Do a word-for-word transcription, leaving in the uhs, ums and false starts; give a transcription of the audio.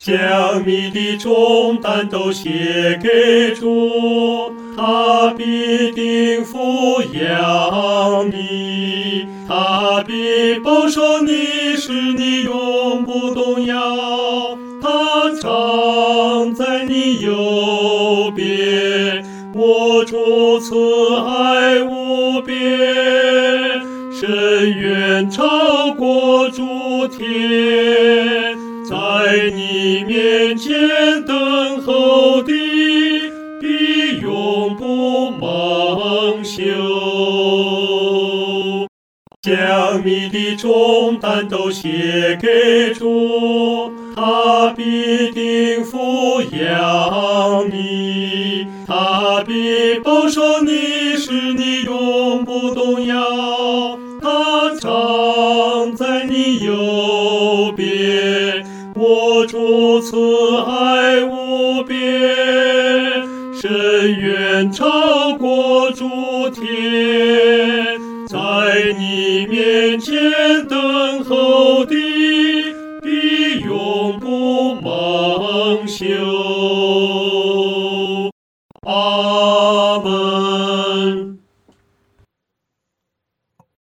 将你的重担都卸给主，他必定抚养你，他必保守你，使你永不动摇。他常在你右边，我主慈爱无边，深渊超过诸天，在你面前等候的，必永不蒙羞。将你的重担都卸给主，他必定抚养你，他必保守你，使你永不动摇。他常在你右边，我主慈爱无边，深渊超过诸天，在你面前等候的，必永不蒙羞。啊